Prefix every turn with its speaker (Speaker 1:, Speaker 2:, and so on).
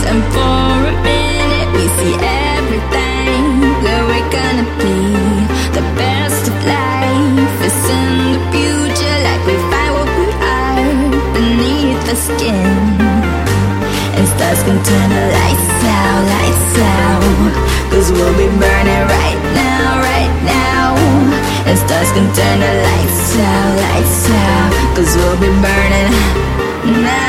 Speaker 1: And for a minute we see everything that we're gonna be. The best of life is in the future, like we find what we are beneath the skin. And stars can turn the lights out, lights out, 'cause we'll be burning right now, right now. And stars can turn the lights out, 'cause we'll be burning now.